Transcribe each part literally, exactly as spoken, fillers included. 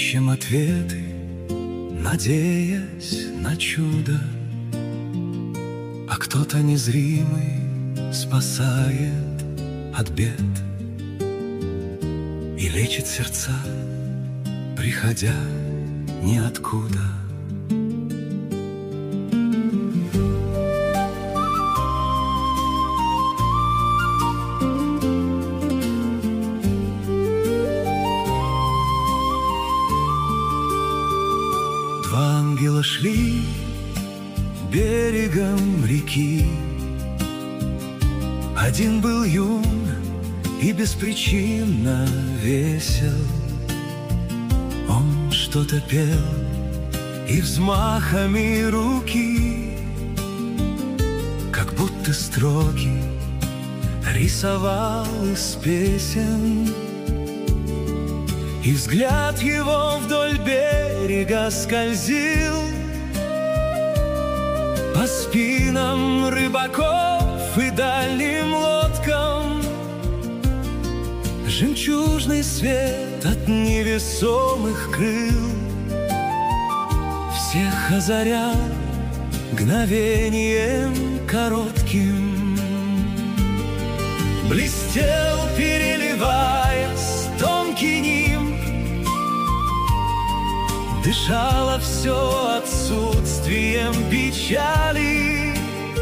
ищем ответы, надеясь на чудо, а кто-то незримый спасает от бед и лечит сердца, приходя ниоткуда. Два ангела шли берегом реки. Один был юн и беспричинно весел. Он что-то пел и взмахами руки, как будто строки, рисовал из песен. И взгляд его вдоль берега скользил по спинам рыбаков и дальним лодкам. Жемчужный свет от невесомых крыл всех озарял мгновением коротким. Блестел, переливаясь, тонкий нимб, дышало все отсутствием печали.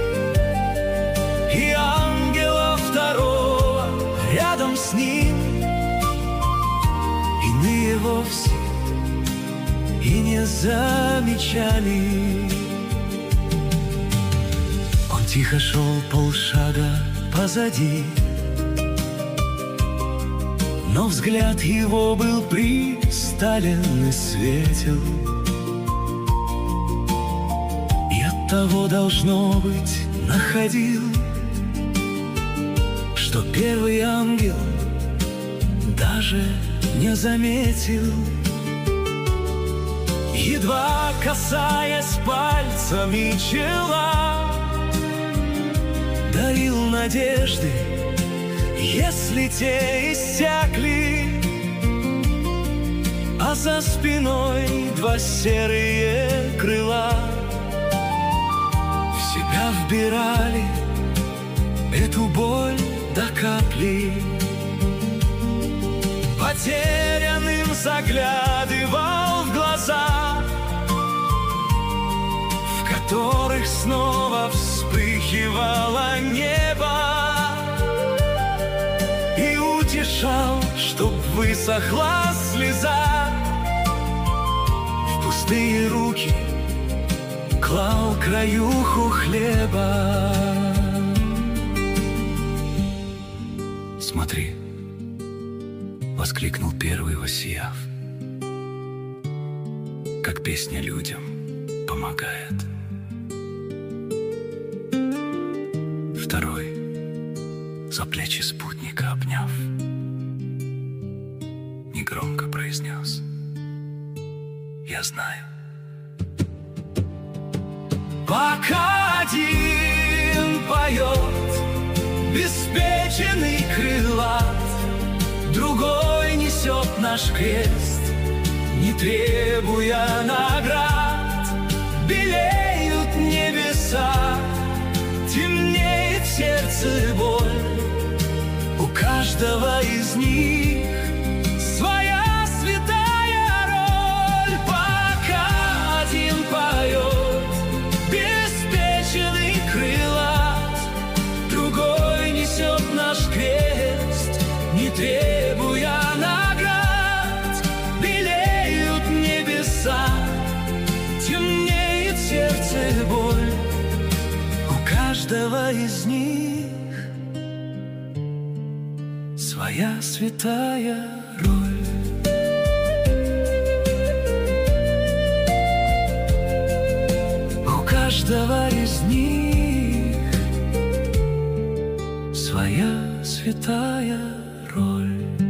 И ангела второго рядом с ним иные вовсе и не замечали. Он тихо шел полшага позади, но взгляд его был пристален и светел. И оттого, должно быть, находил, что первый ангел даже не заметил. Едва касаясь пальцами чела, дарил надежды, если те иссякли. А за спиной два серые крыла в себя вбирали эту боль до капли. Потерянным заглядывал в глаза, в которых снова вспыхивало небо, и утешал, чтоб высохла слеза. В пустые руки клал краюху хлеба. «Смотри!» — воскликнул первый, воссияв, как песня людям помогает. Второй, за плечи спутника обняв, негромко произнес: «Я знаю». Пока один поет, беспеченный крылат, другой несет наш крест, не требуя наград. Белеют небеса, темнеет в сердце боль. У каждого из них своя святая роль. Пока один поет, беспеченный крылат, другой несет наш крест, не требуя наград. Белеют небеса, темнеет в сердце боль. У каждого из них своя святая роль. У каждого из них своя святая роль.